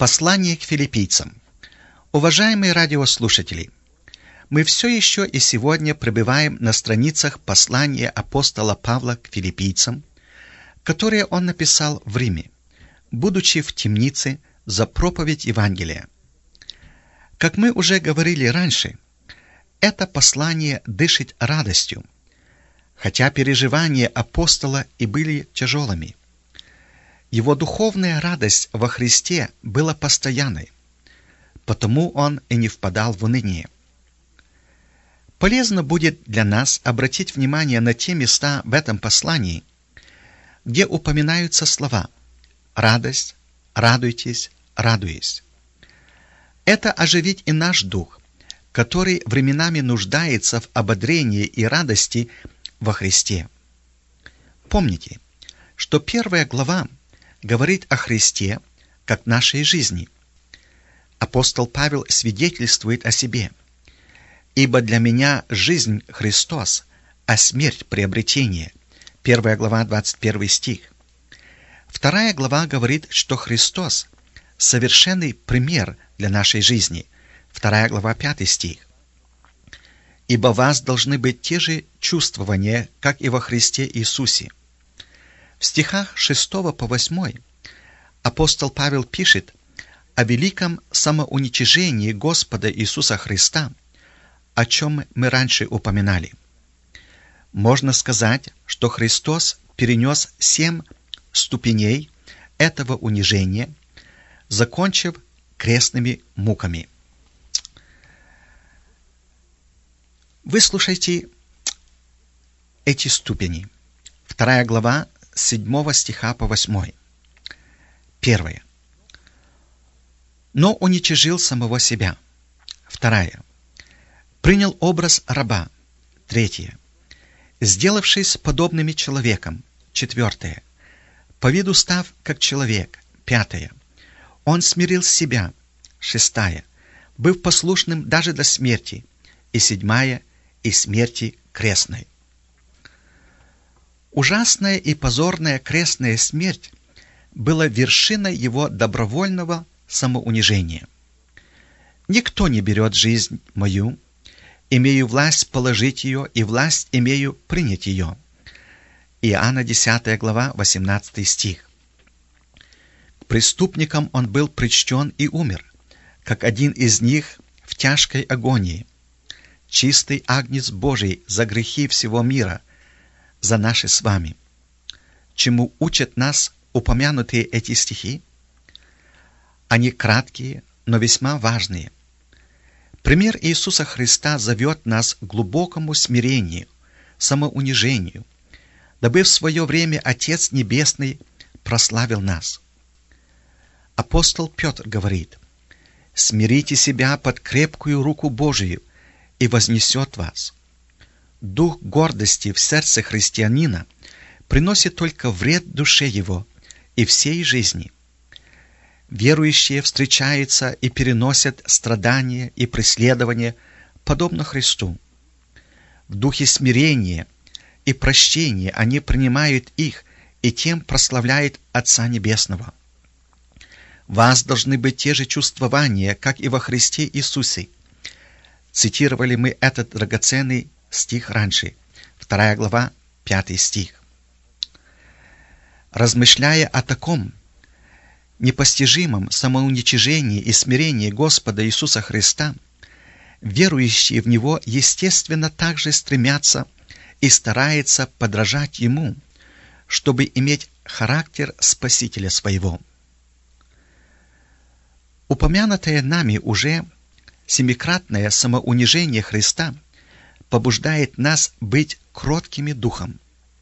Послание к филиппийцам. Уважаемые радиослушатели, мы все еще и сегодня пребываем на страницах послания апостола Павла к филиппийцам, которое он написал в Риме, будучи в темнице за проповедь Евангелия. Как мы уже говорили раньше, это послание дышит радостью, хотя переживания апостола и были тяжелыми. Его духовная радость во Христе была постоянной, потому он и не впадал в уныние. Полезно будет для нас обратить внимание на те места в этом послании, где упоминаются слова «радость», «радуйтесь», «радуясь». Это оживит и наш дух, который временами нуждается в ободрении и радости во Христе. Помните, что 1 глава говорит о Христе как нашей жизни. Апостол Павел свидетельствует о себе: «Ибо для меня жизнь Христос, а смерть приобретение». 1 глава, 21 стих. 2 глава говорит, что Христос – совершенный пример для нашей жизни. 2 глава, 5 стих. «Ибо в вас должны быть те же чувствования, как и во Христе Иисусе». В стихах 6 по 8 апостол Павел пишет о великом самоуничижении Господа Иисуса Христа, о чем мы раньше упоминали. Можно сказать, что Христос перенес 7 ступеней этого унижения, закончив крестными муками. Выслушайте эти ступени. 2 глава, 7 стиха по 8. 1. Но уничижил самого себя. 2. Принял образ раба. 3. Сделавшись подобными человеком. 4. По виду став как человек. 5. Он смирил себя. 6. Быв послушным даже до смерти. И 7. И смерти крестной. Ужасная и позорная крестная смерть была вершиной его добровольного самоунижения. «Никто не берет жизнь мою, имею власть положить ее, и власть имею принять ее». Иоанна 10 глава, 18 стих. К преступникам он был причтен и умер, как один из них в тяжкой агонии. Чистый агнец Божий за грехи всего мира, за наши с вами. Чему учат нас упомянутые эти стихи? Они краткие, но весьма важные. Пример Иисуса Христа зовет нас к глубокому смирению, самоунижению, дабы в свое время Отец Небесный прославил нас. Апостол Петр говорит: «Смирите себя под крепкую руку Божию, и вознесет вас». Дух гордости в сердце христианина приносит только вред душе его и всей жизни. Верующие встречаются и переносят страдания и преследования, подобно Христу. В духе смирения и прощения они принимают их и тем прославляют Отца Небесного. В вас должны быть те же чувствования, как и во Христе Иисусе. Цитировали мы этот драгоценный стих раньше, 2 глава, 5 стих. Размышляя о таком непостижимом самоуничижении и смирении Господа Иисуса Христа, верующие в Него, естественно, также стремятся и стараются подражать Ему, чтобы иметь характер Спасителя своего. Упомянутое нами уже семикратное самоунижение Христа побуждает нас быть кроткими духом.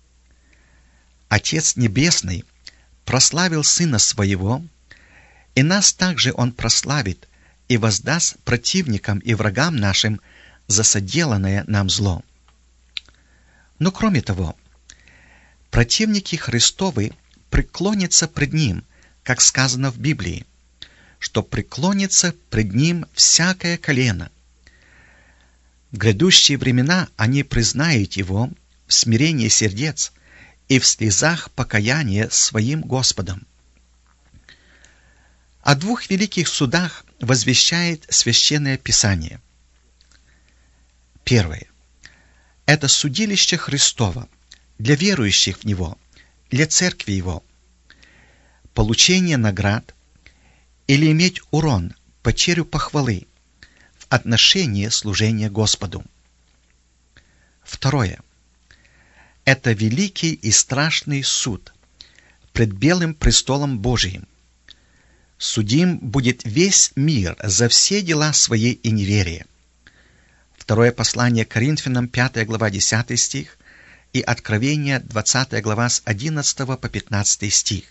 Отец Небесный прославил Сына Своего, и нас также Он прославит и воздаст противникам и врагам нашим за соделанное нам зло. Но кроме того, противники Христовы преклонятся пред Ним, как сказано в Библии, что преклонится пред Ним всякое колено. В грядущие времена они признают Его в смирении сердец и в слезах покаяния своим Господом. О двух великих судах возвещает Священное Писание. Первое. Это судилище Христово для верующих в Него, для Церкви Его. Получение наград или иметь урон, потерю похвалы в отношении служения Господу. Второе. Это великий и страшный суд пред белым престолом Божиим. Судим будет весь мир за все дела свои и неверие. Второе послание Коринфянам, 5 глава, 10 стих, и Откровение, 20 глава, с 11 по 15 стих.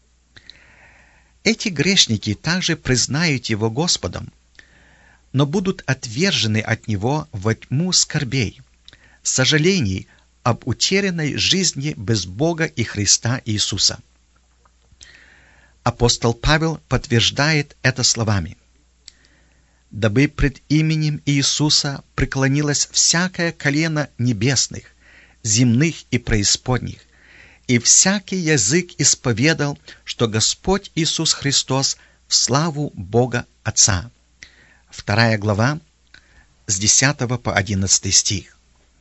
Эти грешники также признают Его Господом, но будут отвержены от Него во тьму скорбей, сожалений об утерянной жизни без Бога и Христа Иисуса. Апостол Павел подтверждает это словами: «Дабы пред именем Иисуса преклонилось всякое колено небесных, земных и преисподних, и всякий язык исповедал, что Господь Иисус Христос в славу Бога Отца». 2 глава, с 10 по 11 стих.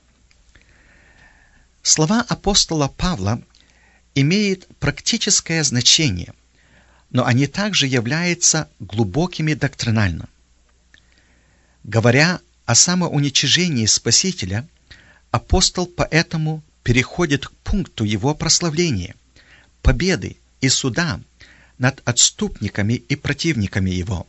Слова апостола Павла имеют практическое значение, но они также являются глубокими доктринально. Говоря о самоуничижении Спасителя, апостол поэтому переходит к пункту его прославления, победы и суда над отступниками и противниками его.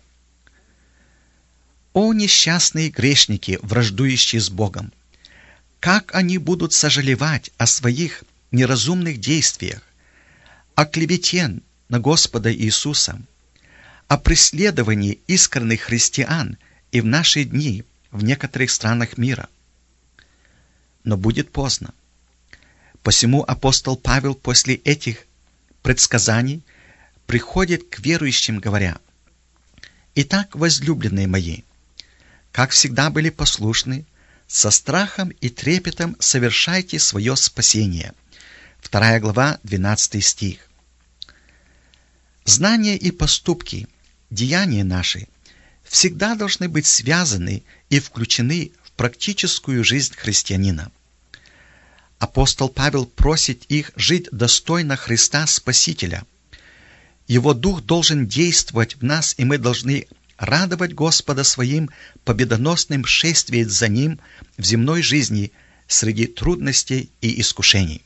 О несчастные грешники, враждующие с Богом! Как они будут сожалевать о своих неразумных действиях, о клевете на Господа Иисуса, о преследовании искренних христиан и в наши дни в некоторых странах мира. Но будет поздно. Посему апостол Павел после этих предсказаний приходит к верующим, говоря: «Итак, возлюбленные мои, как всегда были послушны, со страхом и трепетом совершайте свое спасение». 2 глава, 12 стих. Знания и поступки, деяния наши всегда должны быть связаны и включены в практическую жизнь христианина. Апостол Павел просит их жить достойно Христа Спасителя. Его Дух должен действовать в нас, и мы должны радовать Господа своим победоносным шествием за Ним в земной жизни среди трудностей и искушений.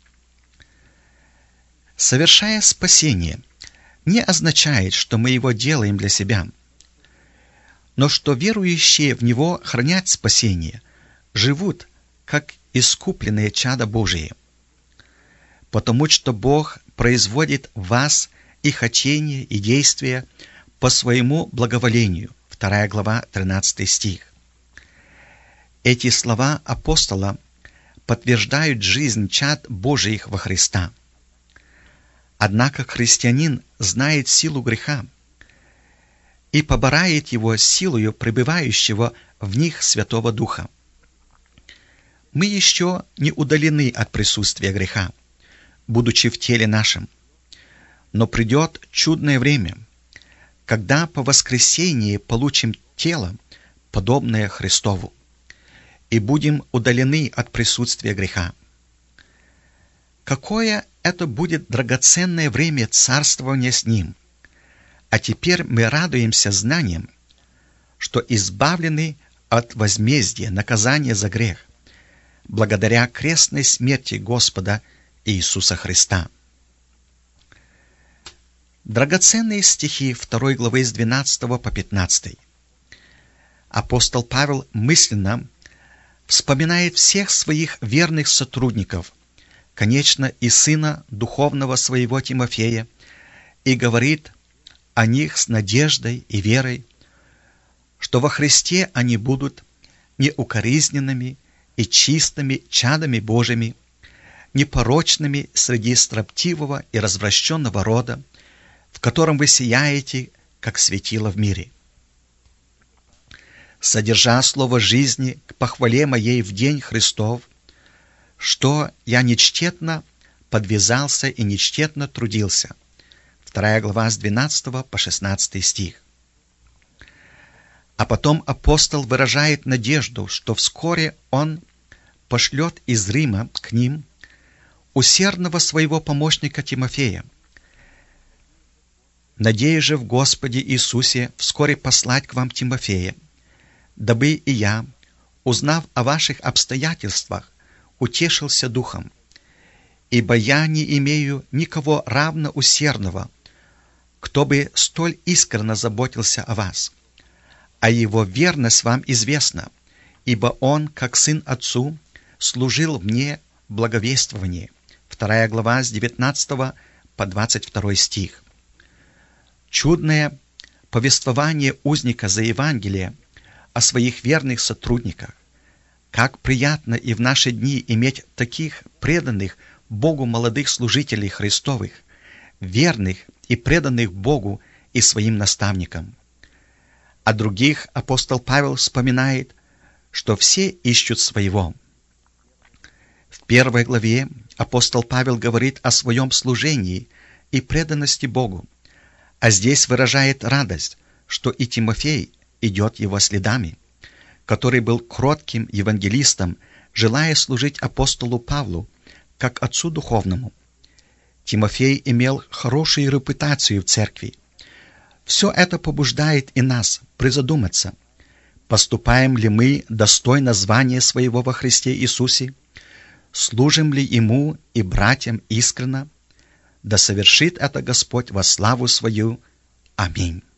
Совершая спасение, не означает, что мы его делаем для себя, но что верующие в Него хранят спасение, живут как искупленные чада Божии, потому что Бог производит в вас и хотения, и действия по своему благоволению. 2 глава, 13 стих. Эти слова апостола подтверждают жизнь чад Божиих во Христа. Однако христианин знает силу греха и поборает его силою пребывающего в них Святого Духа. Мы еще не удалены от присутствия греха, будучи в теле нашем, но придет чудное время, когда по воскресении получим тело, подобное Христову, и будем удалены от присутствия греха. Какое это будет драгоценное время царствования с Ним! А теперь мы радуемся знанием, что избавлены от возмездия, наказания за грех, благодаря крестной смерти Господа Иисуса Христа. Драгоценные стихи 2 главы с 12 по 15. Апостол Павел мысленно вспоминает всех своих верных сотрудников, конечно, и сына духовного своего Тимофея, и говорит о них с надеждой и верой, что во Христе они будут неукоризненными и чистыми чадами Божьими, непорочными среди строптивого и развращенного рода, в котором вы сияете, как светило в мире. Содержа слово жизни к похвале моей в день Христов, что я нечтетно подвязался и нечтетно трудился. 2 глава с 12 по 16 стих. А потом апостол выражает надежду, что вскоре он пошлет из Рима к ним усердного своего помощника Тимофея. «Надеюсь же в Господе Иисусе вскоре послать к вам Тимофея, дабы и я, узнав о ваших обстоятельствах, утешился духом, ибо я не имею никого равно усердного, кто бы столь искренне заботился о вас. А его верность вам известна, ибо он, как сын отцу, служил мне в благовествовании». 2 глава с 19 по 22 стих. Чудное повествование узника за Евангелие о своих верных сотрудниках. Как приятно и в наши дни иметь таких преданных Богу молодых служителей Христовых, верных и преданных Богу и своим наставникам. О других апостол Павел вспоминает, что все ищут своего. В 1 главе апостол Павел говорит о своем служении и преданности Богу, а здесь выражает радость, что и Тимофей идет его следами, который был кротким евангелистом, желая служить апостолу Павлу, как отцу духовному. Тимофей имел хорошую репутацию в церкви. Все это побуждает и нас призадуматься, поступаем ли мы достойно звания своего во Христе Иисусе, служим ли Ему и братьям искренно, да совершит это Господь во славу свою. Аминь.